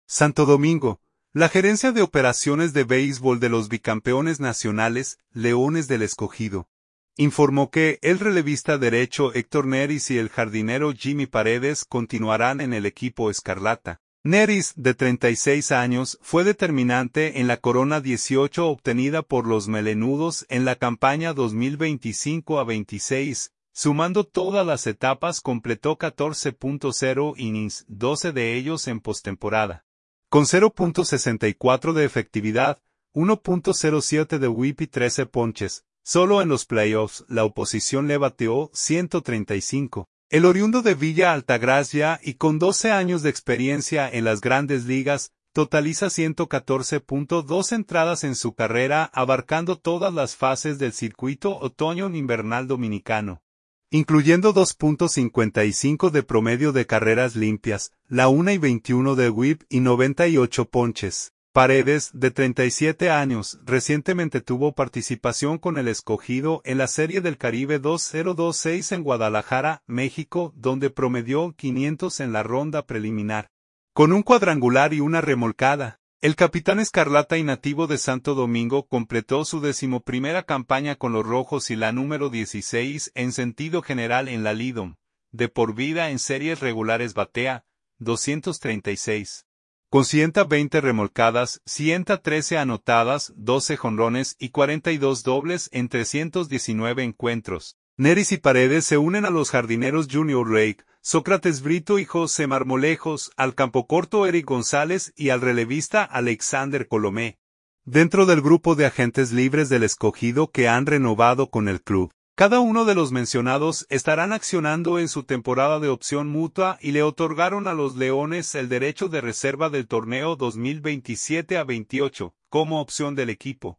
Santo Domingo. La Gerencia de Operaciones de Béisbol de los bicampeones nacionales, Leones del Escogido, informó que el relevista derecho Héctor Neris y el jardinero Jimmy Paredes continuarán en el equipo escarlata. Neris, de 36 años, fue determinante en la corona 18 obtenida por los melenudos en la campaña 2025-26, sumando todas las etapas completó 14.0 innings, 12 de ellos en postemporada. Con 0.64 de efectividad, 1.07 de whip y 13 ponches, solo en los playoffs la oposición le bateó 135. El oriundo de Villa Altagracia y con 12 años de experiencia en las grandes ligas, totaliza 114.2 entradas en su carrera abarcando todas las fases del circuito otoño-invernal dominicano, incluyendo 2.55 de promedio de carreras limpias, la 1.21 de whip y 98 ponches. Paredes, de 37 años, recientemente tuvo participación con el Escogido en la Serie del Caribe 2026 en Guadalajara, México, donde promedió 500 en la ronda preliminar. Con un cuadrangular y una remolcada, el capitán escarlata y nativo de Santo Domingo completó su 11ª campaña con los rojos y la número 16 en sentido general en la Lidom. De por vida en series regulares batea 236. Con 120 remolcadas, 113 anotadas, 12 jonrones y 42 dobles en 319 encuentros. Neris y Paredes se unen a los jardineros Junior Rake, Sócrates Brito y José Marmolejos, al campocorto Eric González y al relevista Alexander Colomé, dentro del grupo de agentes libres del Escogido que han renovado con el club. Cada uno de los mencionados estarán accionando en su temporada de opción mutua y le otorgaron a los Leones el derecho de reserva del torneo 2027-28, como opción del equipo.